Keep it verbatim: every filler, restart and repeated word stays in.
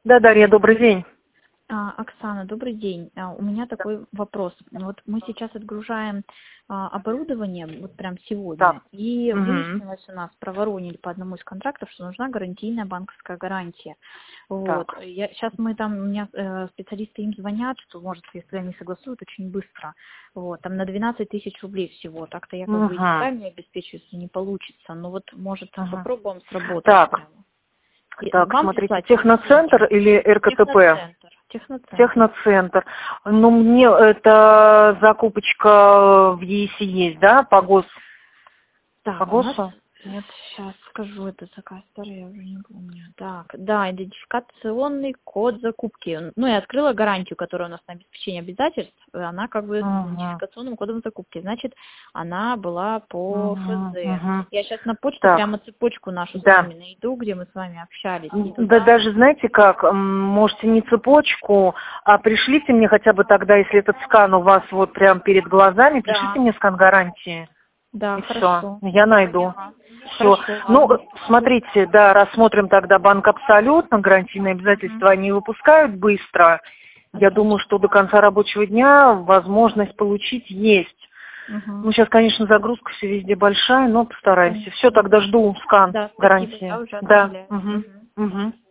Да, Дарья, добрый день. А, Оксана, добрый день. А, У меня такой вопрос. Вот мы сейчас отгружаем а, оборудование, вот прям Так. сегодня, и Мгм. выяснилось у нас, проворонили по одному из контрактов, что нужна гарантийная банковская гарантия. Вот. Так. Я, сейчас мы там, у меня э, специалисты им звонят, что, может, если они согласуют, очень быстро. Вот. Там на двенадцать тысяч рублей всего. Так-то я как бы и Мгм. деньгами обеспечу, если не получится. Но вот, может, Мгм. попробуем сработать Так. прямо. И Так, вам смотрите, прислать или техноцентр мессенджер? или РКТП? Техноцентр. Техноцентр. Техноцентр. Ну, мне эта закупочка в ЕИСе есть, да, по ГОС, по Так, у нас, ГОСу? вот сейчас скажу, это заказ старый, я уже не помню. Так, да, идентификационный код закупки. Ну, я открыла гарантию, которая у нас на обеспечение обязательств, она как бы с Угу. идентификационным кодом закупки. Значит, она была по Угу. ФЗ. Угу. Я сейчас на почту Так, прямо цепочку нашу с да. вами найду, где мы с вами общались, и Да туда... даже, знаете как, м, можете не цепочку, а пришлите мне хотя бы тогда, если этот скан у вас вот прям перед глазами, пришлите Да, мне скан гарантии. да, И все, хорошо. я найду. Поняла. Все. Хорошо, Ну, ладно. смотрите, да, рассмотрим тогда банк абсолютно, гарантийные Мгм. обязательства они выпускают быстро. Я думаю, Отлично. что до конца рабочего дня возможность получить есть. Угу. Ну, сейчас, конечно, загрузка все везде большая, но постараемся. Все, Конечно. тогда жду скан Да, спасибо, я гарантии. уже Да. отправляю. Угу. Мгм. Угу.